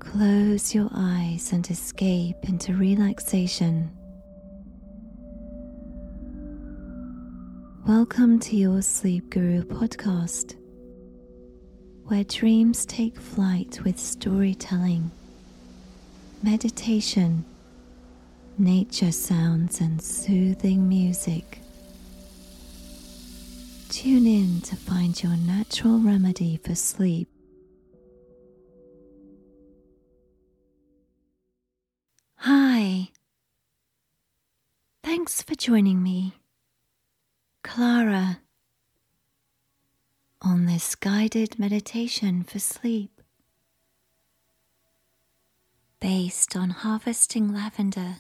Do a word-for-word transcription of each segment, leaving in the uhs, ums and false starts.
Close your eyes and escape into relaxation. Welcome to your Sleep Guru podcast, where dreams take flight with storytelling, meditation, nature sounds, and soothing music. Tune in to find your natural remedy for sleep. Hi. Thanks for joining me, Clara, on this guided meditation for sleep based on harvesting lavender.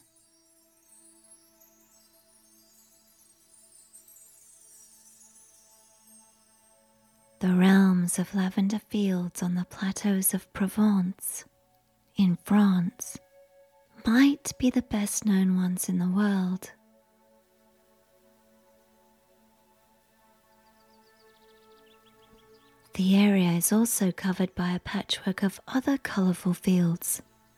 The realms of lavender fields on the plateaus of Provence in France might be the best known ones in the world. The area is also covered by a patchwork of other colourful fields.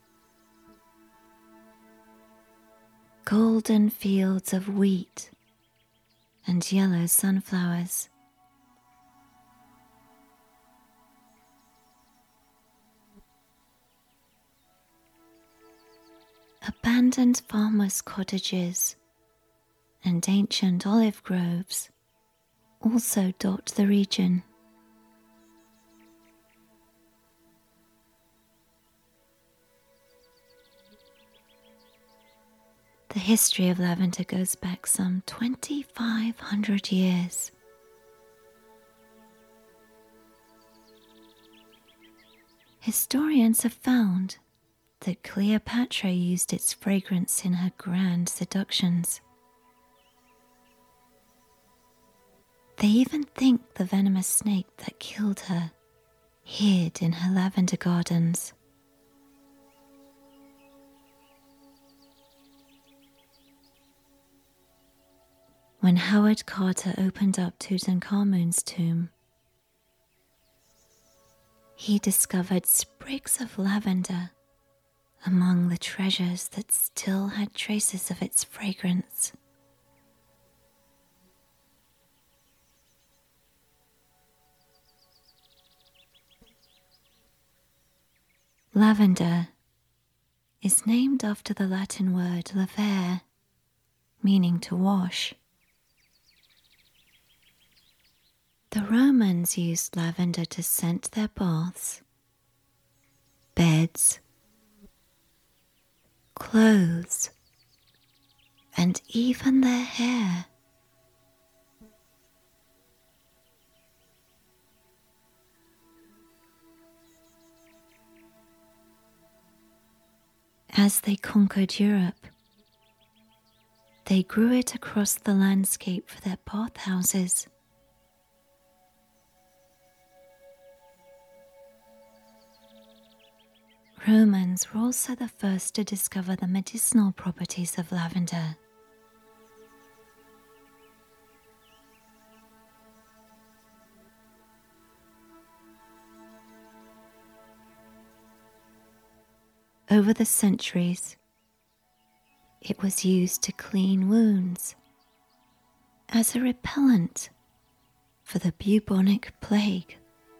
Golden fields of wheat and yellow sunflowers. Abandoned farmers' cottages and ancient olive groves also dot the region. The history of lavender goes back some twenty-five hundred years. Historians have found that Cleopatra used its fragrance in her grand seductions. They even think the venomous snake that killed her hid in her lavender gardens. When Howard Carter opened up Tutankhamun's tomb, he discovered sprigs of lavender among the treasures that still had traces of its fragrance. Lavender is named after the Latin word lavare, meaning to wash. The Romans used lavender to scent their baths, beds, clothes, and even their hair. As they conquered Europe, they grew it across the landscape for their bathhouses. Romans were also the first to discover the medicinal properties of lavender. Over the centuries, it was used to clean wounds, as a repellent for the bubonic plague,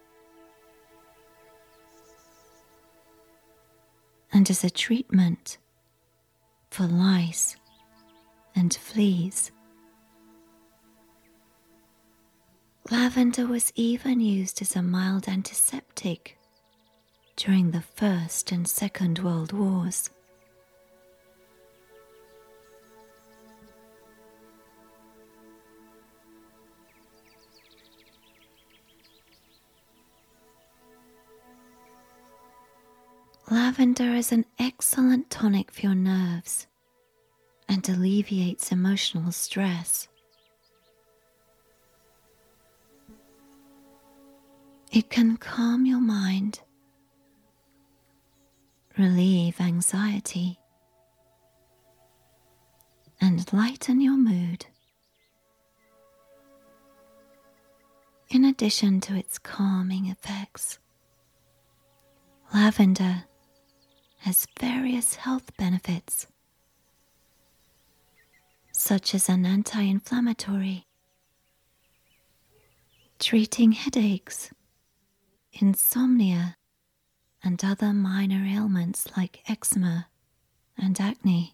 and as a treatment for lice and fleas. Lavender was even used as a mild antiseptic during the First and Second World Wars. Lavender is an excellent tonic for your nerves and alleviates emotional stress. It can calm your mind, relieve anxiety, and lighten your mood. In addition to its calming effects, lavender has various health benefits, such as an anti-inflammatory, treating headaches, insomnia, and other minor ailments like eczema and acne.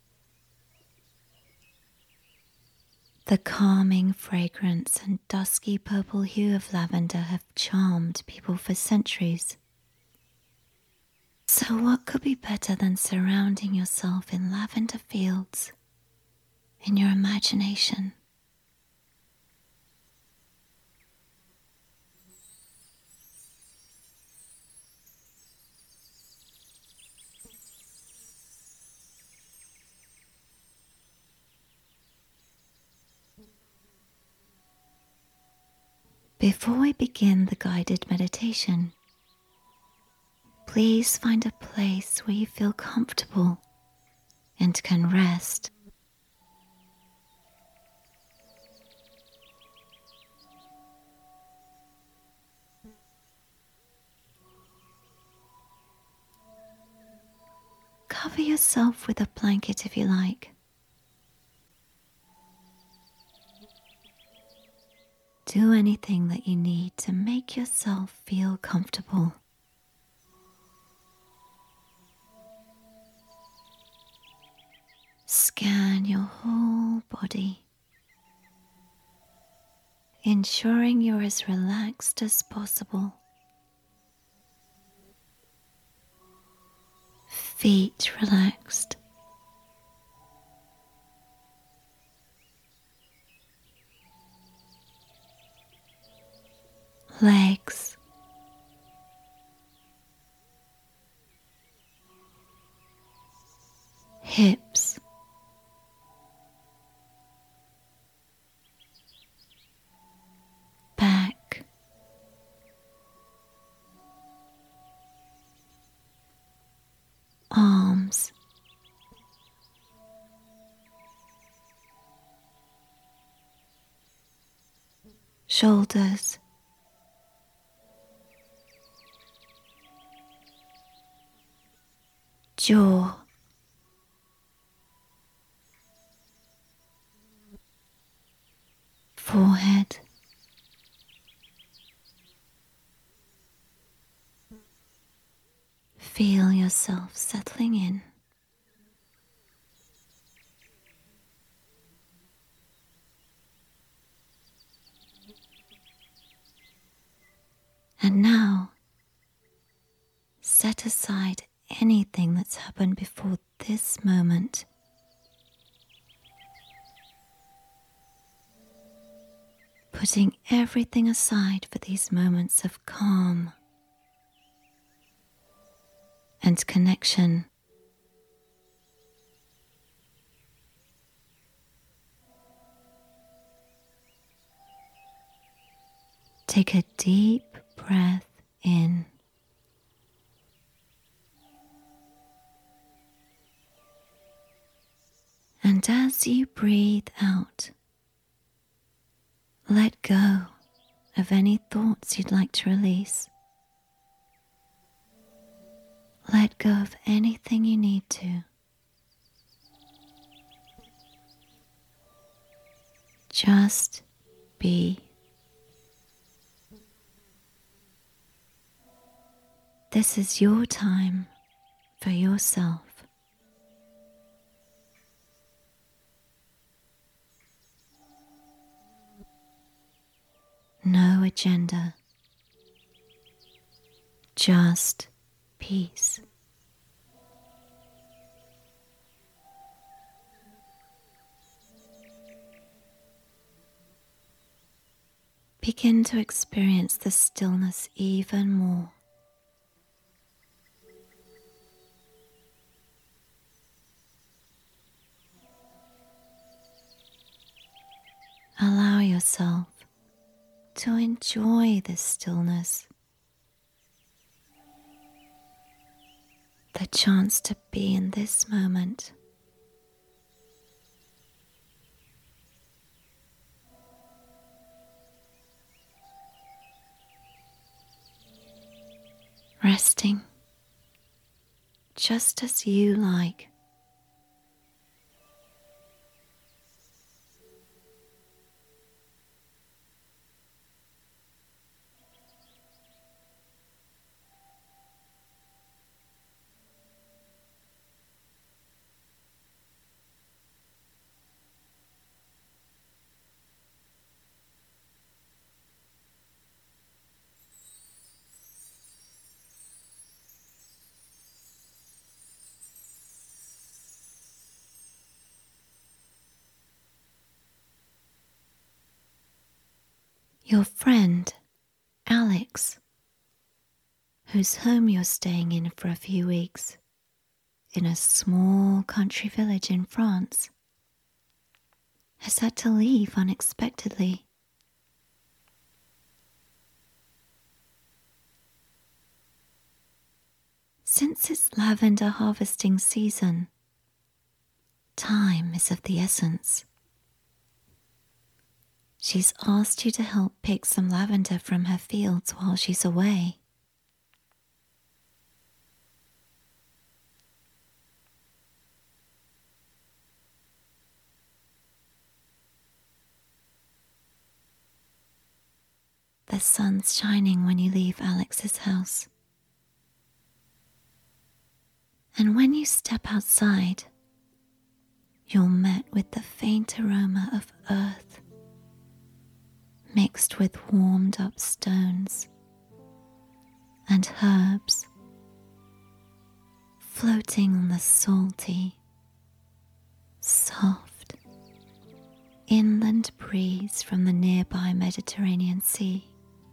The calming fragrance and dusky purple hue of lavender have charmed people for centuries. So what could be better than surrounding yourself in lavender fields in your imagination? Before we begin the guided meditation, please find a place where you feel comfortable and can rest. Cover yourself with a blanket if you like. Do anything that you need to make yourself feel comfortable. Scan your whole body, ensuring you're as relaxed as possible. Feet relaxed. Legs. Hips. Back. Arms. Shoulders. Jaw. Forehead. Feel yourself settling in. And now, set aside anything that's happened before this moment. Putting everything aside for these moments of calm and connection. Take a deep breath in. And as you breathe out, let go of any thoughts you'd like to release. Let go of anything you need to. Just be. This is your time for yourself. No agenda, just peace. Begin to experience the stillness even more. Allow yourself to enjoy this stillness, the chance to be in this moment. Resting just as you like. Your friend, Alex, whose home you're staying in for a few weeks, in a small country village in France, has had to leave unexpectedly. Since it's lavender harvesting season, time is of the essence. She's asked you to help pick some lavender from her fields while she's away. The sun's shining when you leave Alex's house. And when you step outside, you're met with the faint aroma of earth mixed with warmed up stones and herbs floating on the salty, soft, inland breeze from the nearby Mediterranean Sea.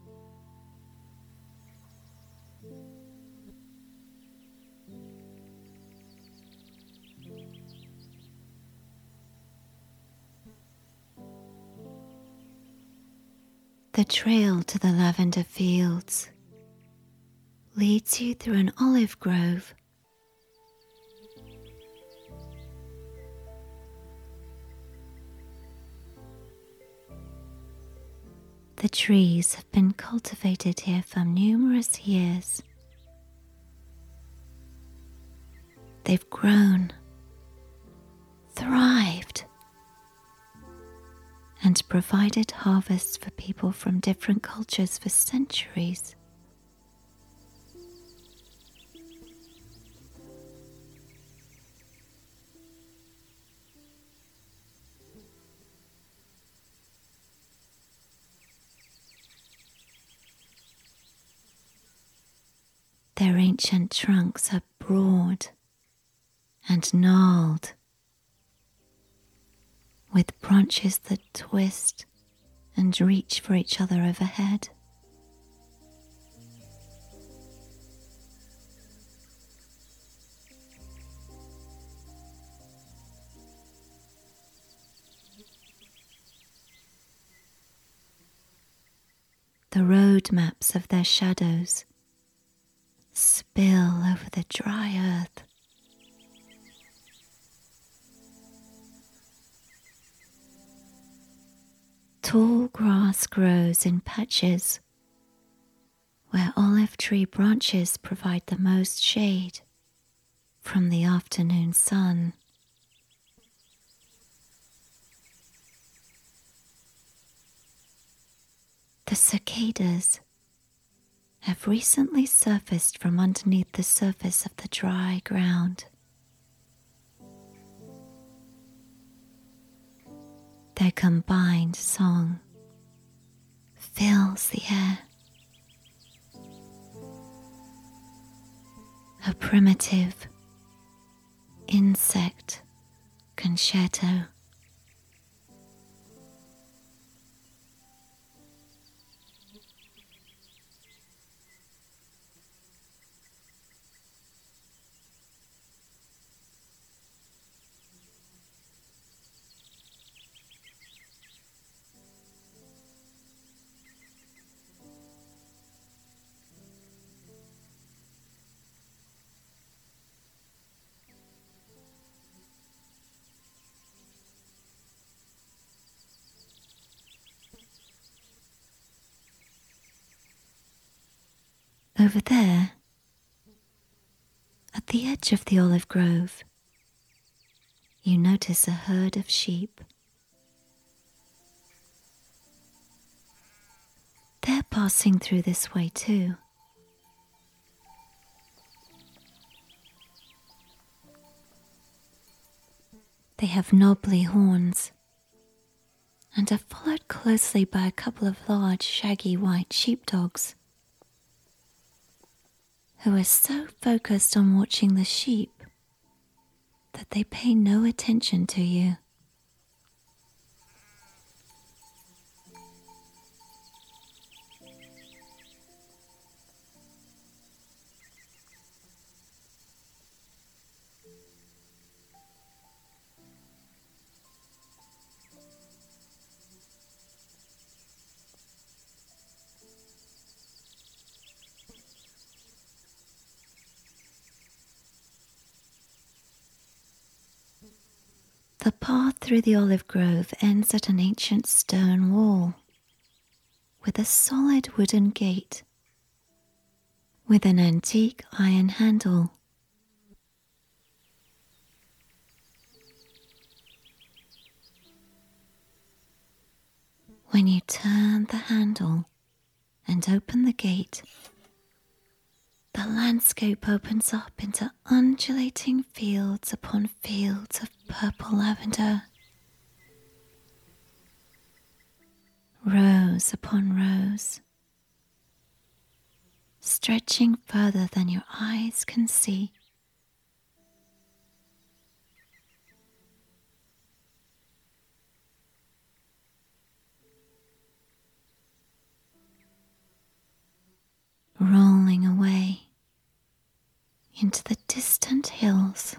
The trail to the lavender fields leads you through an olive grove. The trees have been cultivated here for numerous years. They've grown, thrived, and provided harvests for people from different cultures for centuries. Their ancient trunks are broad and gnarled, with branches that twist and reach for each other overhead. The road maps of their shadows spill over the dry earth. Tall grass grows in patches where olive tree branches provide the most shade from the afternoon sun. The cicadas have recently surfaced from underneath the surface of the dry ground. Their combined song fills the air. A primitive insect concerto. Over there, At the edge of the olive grove, you notice a herd of sheep. They're passing through this way too. They have knobbly horns and are followed closely by a couple of large, shaggy white sheepdogs who are so focused on watching the sheep that they pay no attention to you. The path through the olive grove ends at an ancient stone wall with a solid wooden gate with an antique iron handle. When you turn the handle and open the gate, the landscape opens up into undulating fields upon fields of purple lavender. Rows upon rows, stretching further than your eyes can see. Rolling away into the distant hills.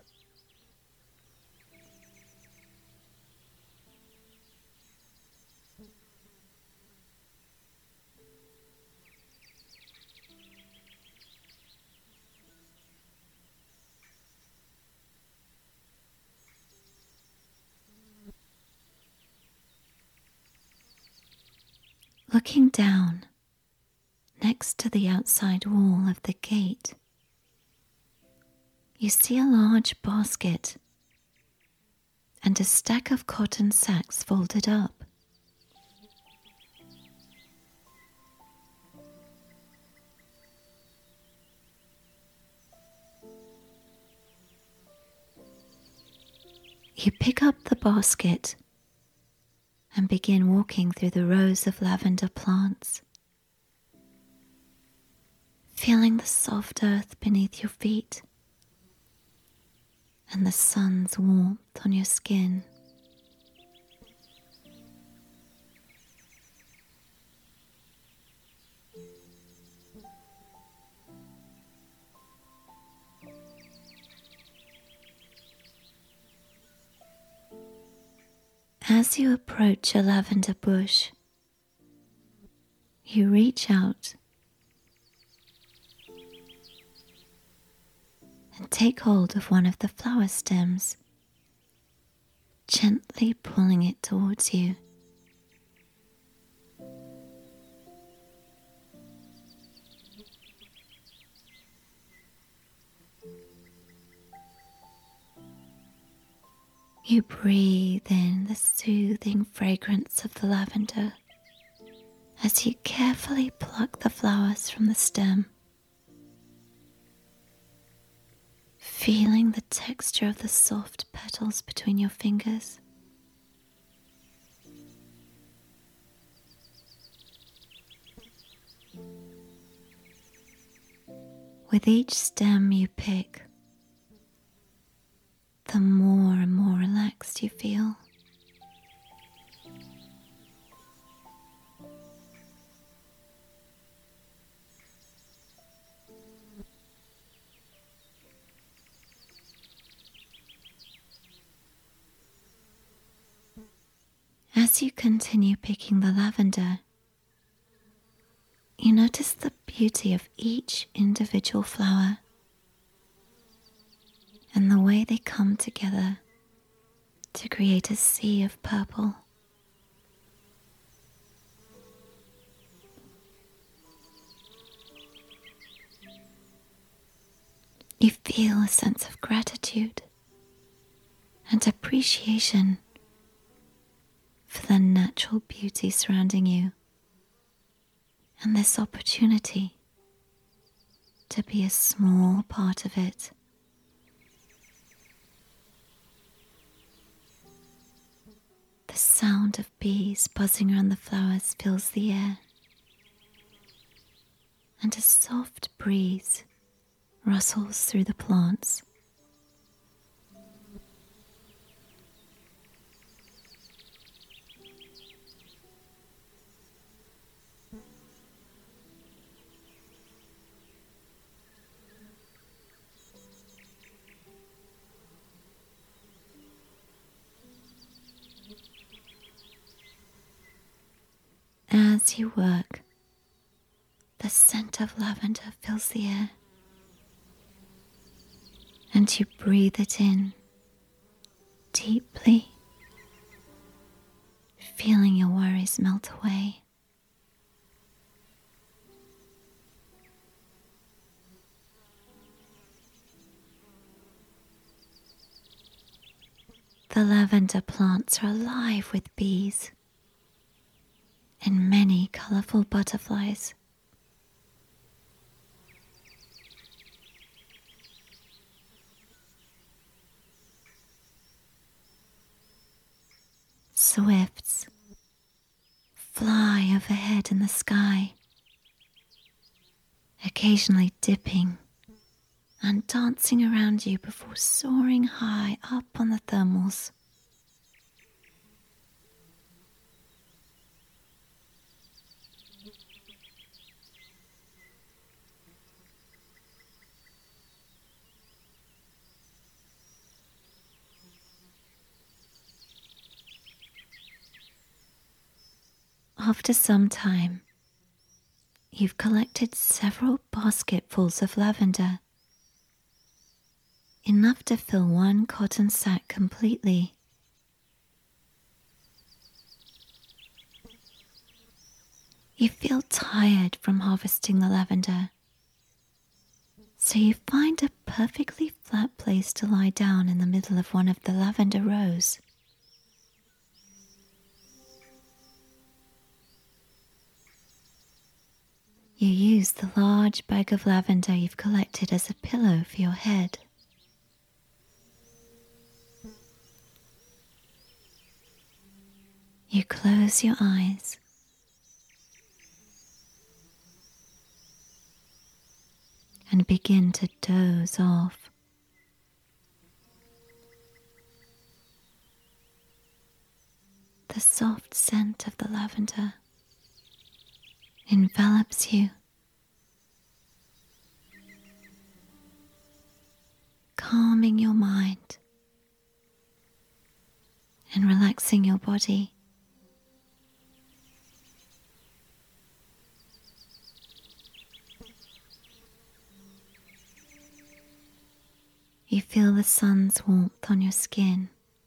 Looking down, next to the outside wall of the gate, you see a large basket and a stack of cotton sacks folded up. You pick up the basket and begin walking through the rows of lavender plants, feeling the soft earth beneath your feet and the sun's warmth on your skin. As you approach a lavender bush, you reach out and take hold of one of the flower stems, gently pulling it towards you. You breathe in the soothing fragrance of the lavender as you carefully pluck the flowers from the stem, feeling the texture of the soft petals between your fingers. With each stem you pick, the more and more relaxed you feel. As you continue picking the lavender, you notice the beauty of each individual flower and the way they come together to create a sea of purple. You feel a sense of gratitude and appreciation for the natural beauty surrounding you and this opportunity to be a small part of it. The sound of bees buzzing around the flowers fills the air, and a soft breeze rustles through the plants. As you work, the scent of lavender fills the air, and you breathe it in deeply, feeling your worries melt away. The lavender plants are alive with bees and many colorful butterflies. Swifts fly overhead in the sky, occasionally dipping and dancing around you before soaring high up on the thermals. After some time, you've collected several basketfuls of lavender, enough to fill one cotton sack completely. You feel tired from harvesting the lavender, so you find a perfectly flat place to lie down in the middle of one of the lavender rows. You use the large bag of lavender you've collected as a pillow for your head. You close your eyes and begin to doze off. The soft scent of the lavender envelops you, calming your mind and relaxing your body. You feel the sun's warmth on your skin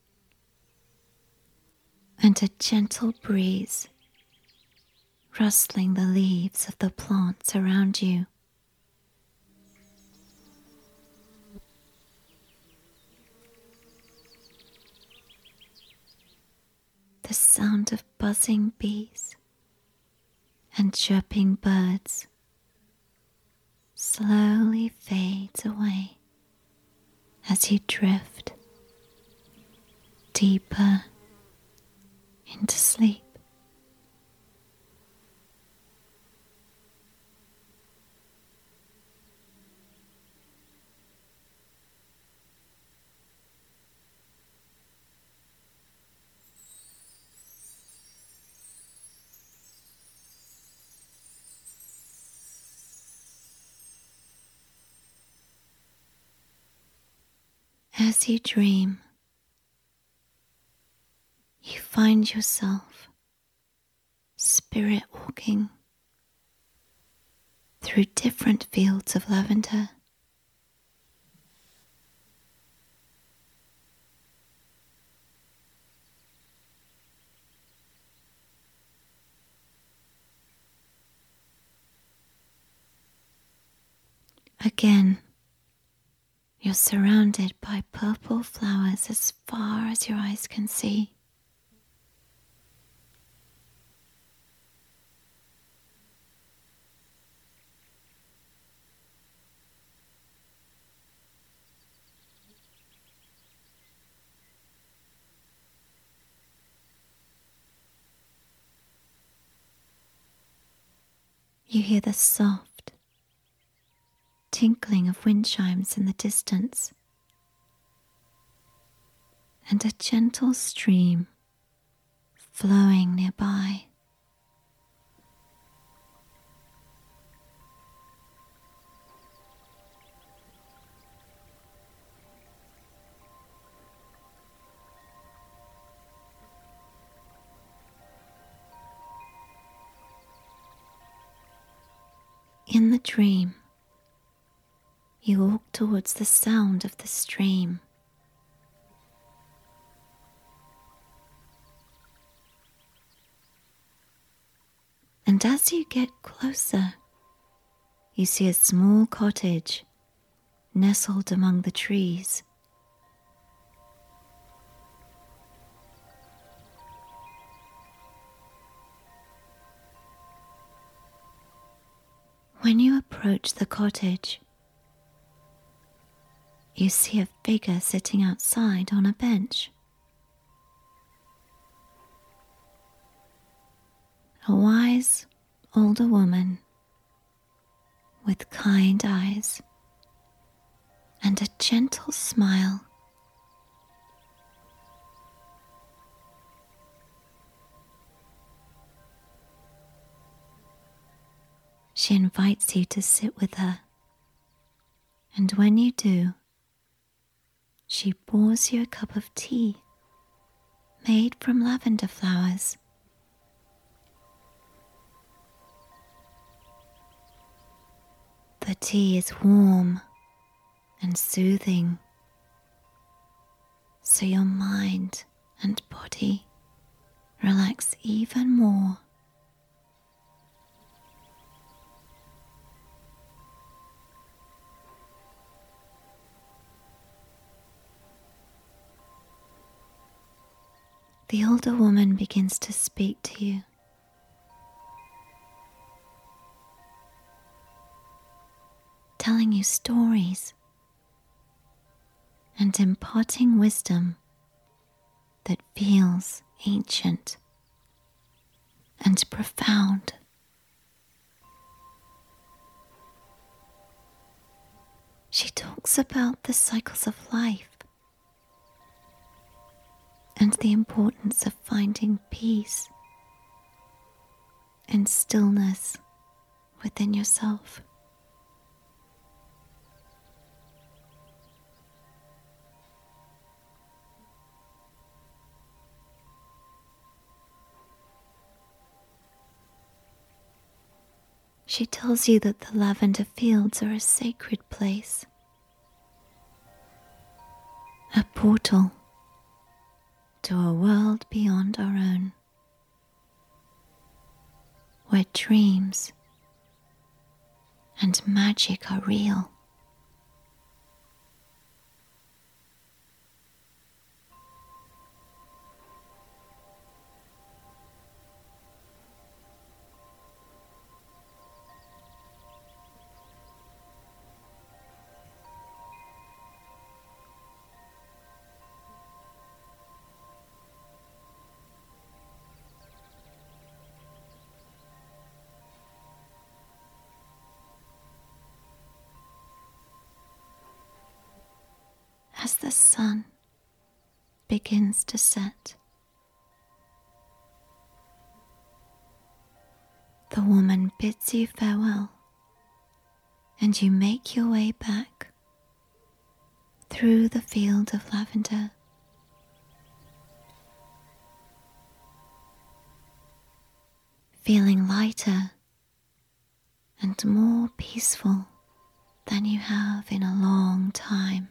and a gentle breeze rustling the leaves of the plants around you. The sound of buzzing bees and chirping birds slowly fades away as you drift deeper into sleep. As you dream, you find yourself spirit walking through different fields of lavender. Again, You're surrounded by purple flowers as far as your eyes can see. You hear the soft tinkling of wind chimes in the distance, and a gentle stream flowing nearby. In the dream, you walk towards the sound of the stream. And as you get closer, you see a small cottage nestled among the trees. When you approach the cottage, you see a figure sitting outside on a bench. A wise older woman with kind eyes and a gentle smile. She invites you to sit with her, and when you do, she pours you a cup of tea made from lavender flowers. The tea is warm and soothing, so your mind and body relax even more. The older woman begins to speak to you. Telling you stories and imparting wisdom that feels ancient and profound. She talks about the cycles of life and the importance of finding peace and stillness within yourself. She tells you that the lavender fields are a sacred place, a portal to a world beyond our own, where dreams and magic are real. As the sun begins to set, the woman bids you farewell, and you make your way back through the field of lavender. Feeling lighter and more peaceful than you have in a long time.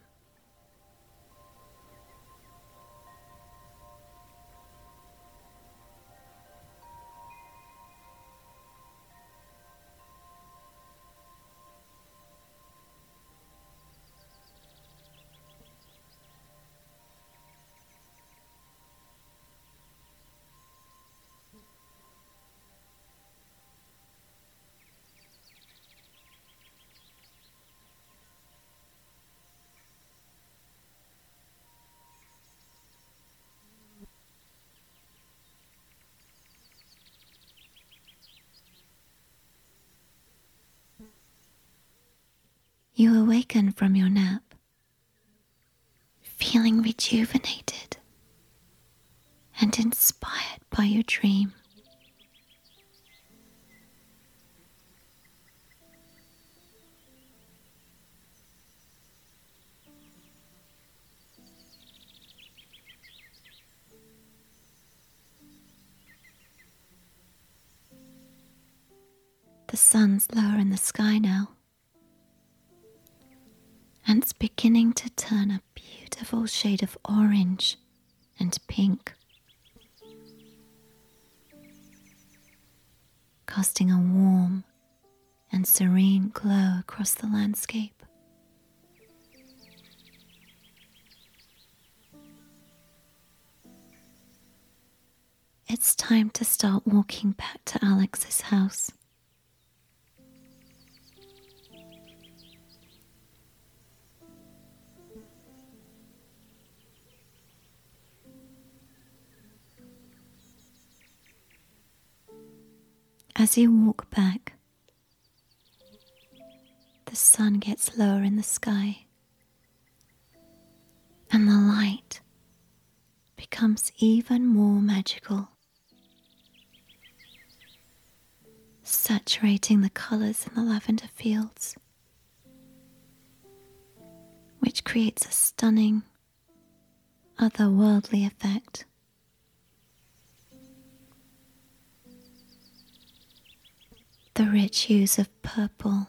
You awaken from your nap, feeling rejuvenated and inspired by your dream. The sun's lower in the sky now, and it's beginning to turn a beautiful shade of orange and pink, casting a warm and serene glow across the landscape. It's time to start walking back to Alex's house. As you walk back, the sun gets lower in the sky, and the light becomes even more magical, saturating the colors in the lavender fields, which creates a stunning, otherworldly effect. The rich hues of purple,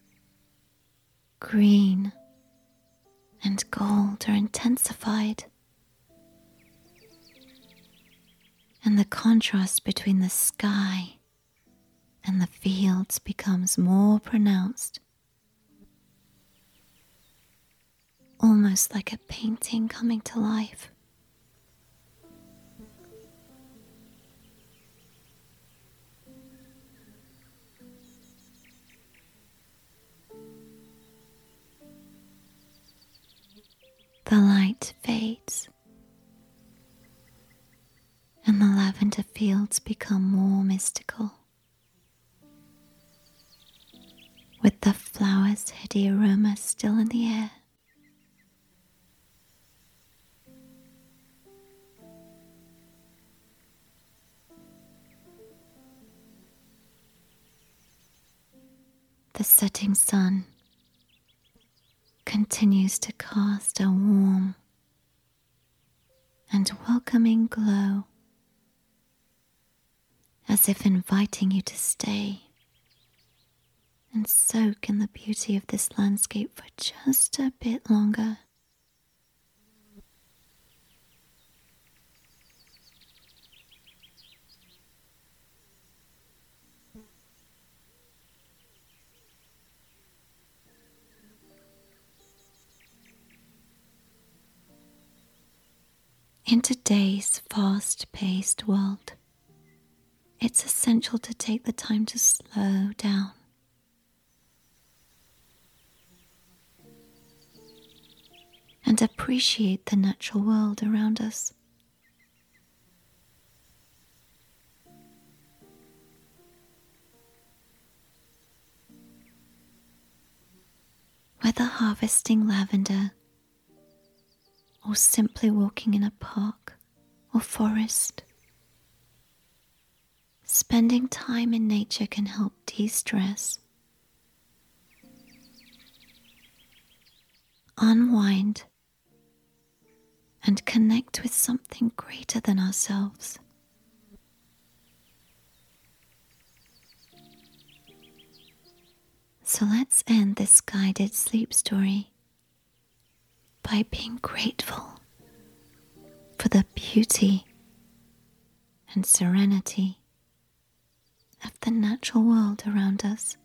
green, and gold are intensified, and the contrast between the sky and the fields becomes more pronounced, almost like a painting coming to life. The light fades, and the lavender fields become more mystical, with the flowers' heady aroma still in the air. The setting sun continues to cast a warm and welcoming glow, as if inviting you to stay and soak in the beauty of this landscape for just a bit longer. In today's fast-paced world, it's essential to take the time to slow down. And appreciate the natural world around us. Whether harvesting lavender or simply walking in a park or forest, spending time in nature can help de-stress, unwind, and connect with something greater than ourselves. So let's end this guided sleep story by being grateful for the beauty and serenity of the natural world around us.